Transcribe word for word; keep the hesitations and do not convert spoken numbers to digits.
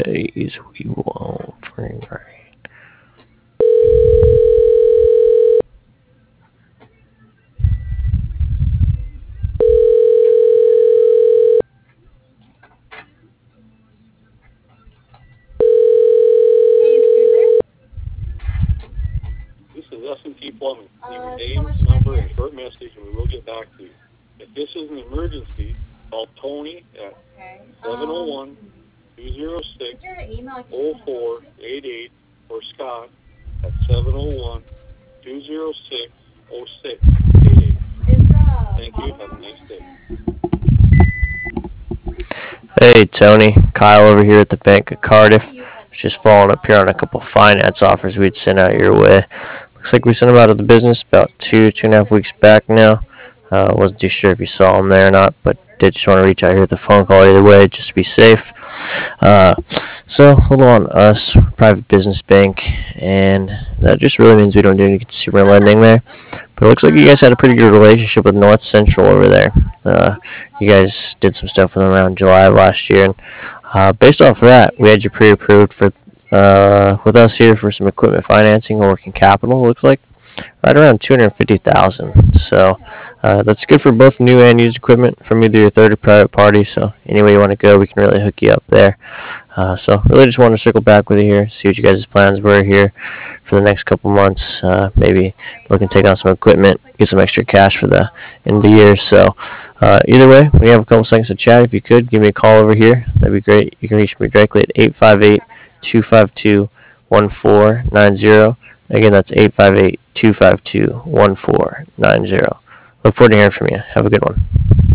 days we won't bring rain. This is S and T Plumbing. Leave your name, number, and short message, and we will get back to you. If this is an emergency, call Tony at seven oh one, two oh six, oh four eight eight or Scott at seven oh one, two oh six, oh six eight eight. Thank you. Have a nice day. Hey Tony, Kyle over here at the Bank of Cardiff. Just following up here on a couple finance offers we'd sent out your way. Looks like we sent them out of the business about two, two and a half weeks back now. Uh, wasn't too sure if you saw them there or not, but did just want to reach out here with a phone call either way, just to be safe. Uh, so, a little on us, private business bank, and that just really means we don't do any consumer lending there. But it looks like you guys had a pretty good relationship with North Central over there. Uh, you guys did some stuff with them around July of last year, and uh, based off of that, we had you pre-approved for uh, with us here for some equipment financing or working capital. It looks like right around two hundred fifty thousand dollars. So uh, that's good for both new and used equipment from either your third or private party. So any way you want to go, we can really hook you up there. Uh, so really just wanted to circle back with you here, see what you guys' plans were here for the next couple months. Uh, maybe looking to take on some equipment, get some extra cash for the end of the year. So uh, either way, when you have a couple seconds to chat, if you could, give me a call over here. That'd be great. You can reach me directly at eight five eight, two five two, one four nine zero. Again, that's eight five eight, two five two, one four nine zero. Look forward to hearing from you. Have a good one.